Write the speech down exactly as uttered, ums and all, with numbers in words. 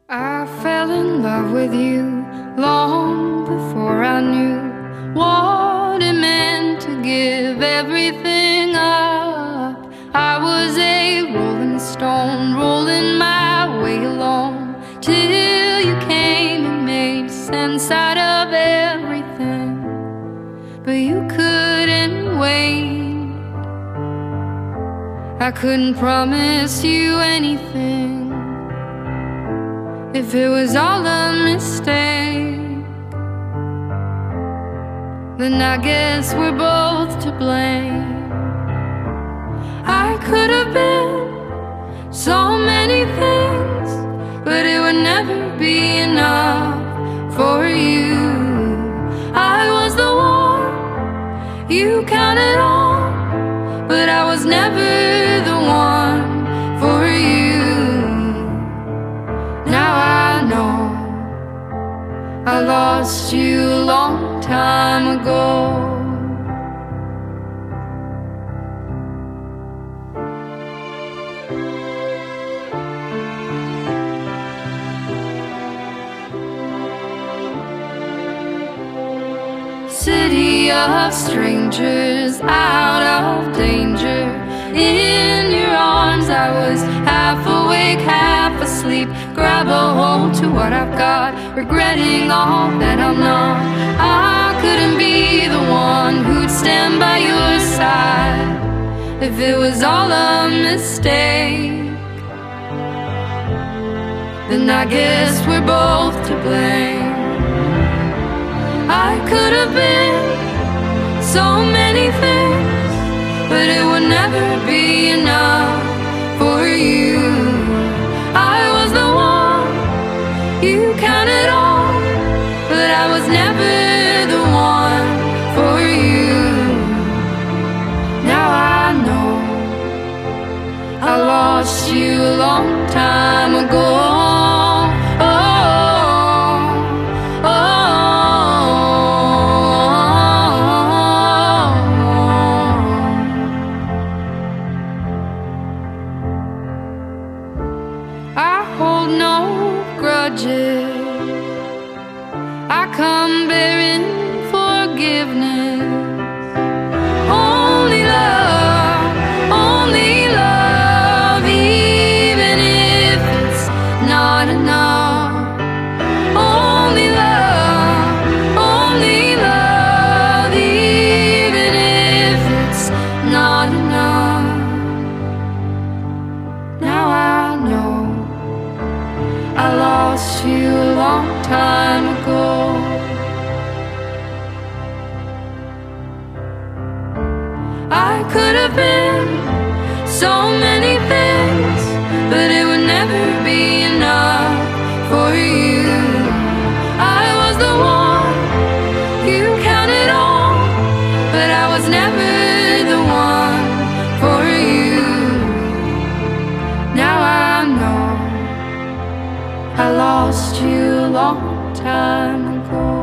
I fell in love with you long before I knew what it meant to give everything up. I was a rolling stone, rolling my way along, till you came and made sense out of everything. But you couldn't wait. I couldn't promise you anything if it was all a mistake. Then I guess we're both to blame. I could have been so many things, but it would never be enough for you. I was the one you counted on, but I was never the one for you. Now I know I lost you a long time ago. City of strangers, out of danger. In your arms I was half awake, half asleep. Grab a hold to what I've got, regretting all that I'm not. I couldn't be the one who'd stand by your side if it was all a mistake. Then I guess we're both to blame. I could have been so many things, but it would never be enough for you. I was the one you counted on, but I was never the one for you. Now I know I lost you a long time ago. I hold no grudges, I come bearing forgiveness. Only love, only love, even if it's not enough. Only love, only love, even if it's not enough. Now I know I lost you a long time ago. I could have been so many things, but it would never be enough for you. I was the one you counted on, but I was never the one for you. Now I know I lost you a long time ago.